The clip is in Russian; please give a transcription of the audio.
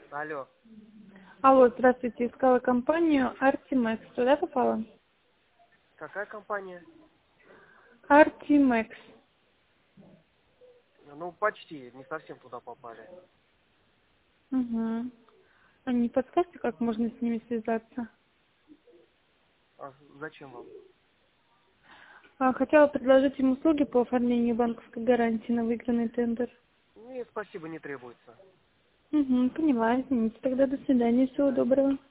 Алло. Алло, здравствуйте. Искала компанию Artimex. Туда попала? Какая компания? Artimex. Ну, почти, не совсем туда попали. Угу. А не подскажете, как можно с ними связаться? А зачем вам? Хотела предложить им услуги по оформлению банковской гарантии на выигранный тендер. Нет, спасибо, не требуется. Угу, поняла. Извините. Тогда до свидания. До Всего свидания. доброго.